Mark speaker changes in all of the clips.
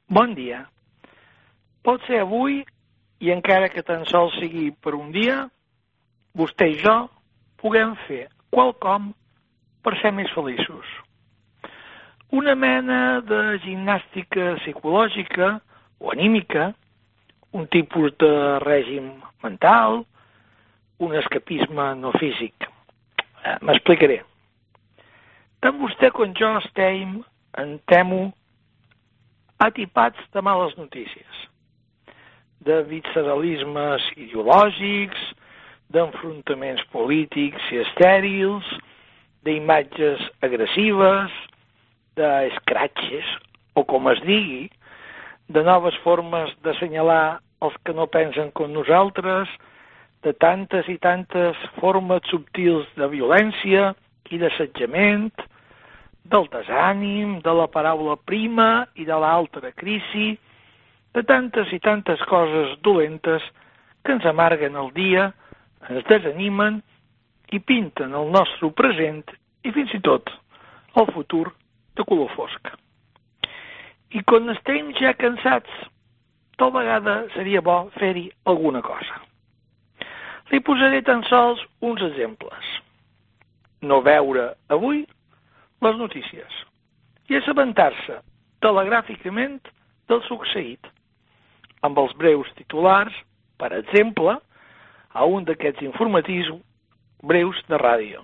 Speaker 1: Bon dia. Pot ser avui, i encara que tan sols sigui per un dia, vostè i jo puguem fer quelcom per ser més feliços. Una mena de gimnàstica psicològica o anímica, un tipus de règim mental, un escapisme no físic. M'explicaré. Tant vostè com jo estem, em temo, atipats de males notícies, de visceralismes ideològics, d'enfrontaments polítics i estèrils, d'imatges agressives, d'escratxes, o com es digui, de noves formes d'assenyalar els que no pensen com nosaltres, de tantes i tantes formes subtils de violència i d'assetjament, del desànim, de la paraula prima i de l'altra crisi, de tantes i tantes coses dolentes que ens amarguen el dia, ens desanimen i pinten el nostre present i fins i tot el futur de color fosc. I quan estem ja cansats, tal vegada seria bo fer-hi alguna cosa. Li posaré tan sols uns exemples. No veure avui les notícies i assabentar-se telegràficament del succeït, amb els breus titulars, per exemple, a un d'aquests informatius breus de ràdio.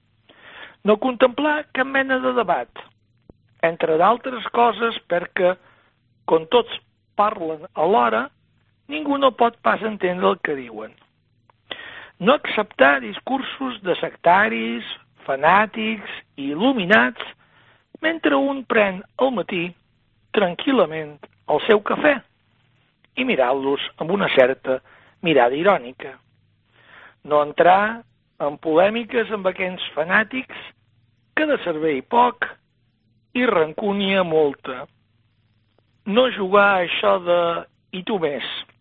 Speaker 1: No contemplar cap mena de debat, entre d'altres coses perquè, com tots parlen alhora, ningú no pot pas entendre el que diuen. No acceptar discursos de sectaris, fanàtics i il·luminats mentre un pren al matí tranquil·lament el seu cafè i mirar-los amb una certa mirada irònica. No entrar en polèmiques amb aquells fanàtics que de servei poc i rancúnia molta. No jugar a això de i tu més.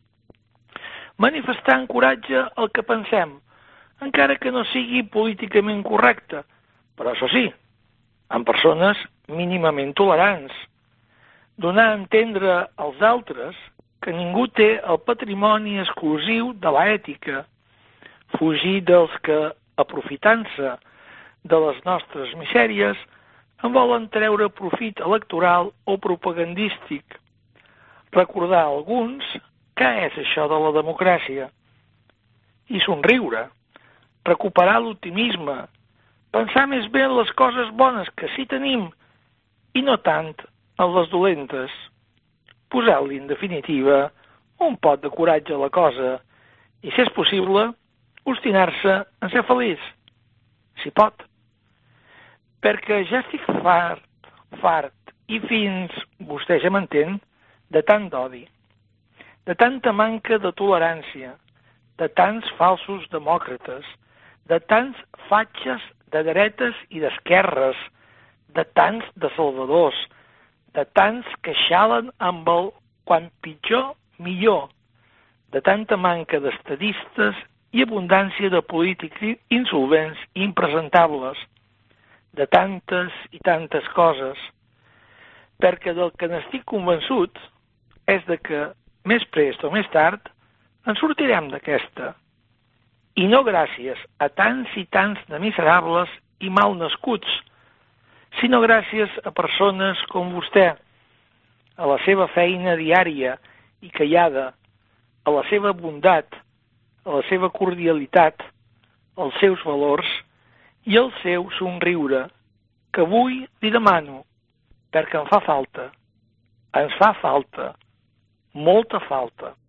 Speaker 1: Manifestar amb coratge el que pensem, encara que no sigui políticament correcte, però això sí, amb persones mínimament tolerants. Donar a entendre als altres que ningú té el patrimoni exclusiu de l'ètica, fugir dels que, aprofitant-se de les nostres misèries, en volen treure profit electoral o propagandístic. Recordar a alguns què és això de la democràcia i somriure, recuperar l'optimisme, pensar més bé en les coses bones que sí tenim i no tant en les dolentes, posar-li en definitiva un pot de coratge a la cosa i, si és possible, obstinar-se en ser feliç, si pot. Perquè ja estic fart i fins, vostè ja m'entén, de tant d'odi, de tanta manca de tolerància, de tants falsos demòcrates, de tants fatxes de dretes i d'esquerres, de tants de salvadors, de tants que xalen amb el quan pitjor, millor, de tanta manca d'estadistes i abundància de polítics insolvents i impresentables, de tantes i tantes coses, perquè del que n'estic convençut és de que més prest o més tard en sortirem d'aquesta. I no gràcies a tants i tants de miserables i mal nascuts, sinó gràcies a persones com vostè, a la seva feina diària i callada, a la seva bondat, a la seva cordialitat, als seus valors i al seu somriure, que avui li demano, perquè em fa falta, ens fa falta, molta falta.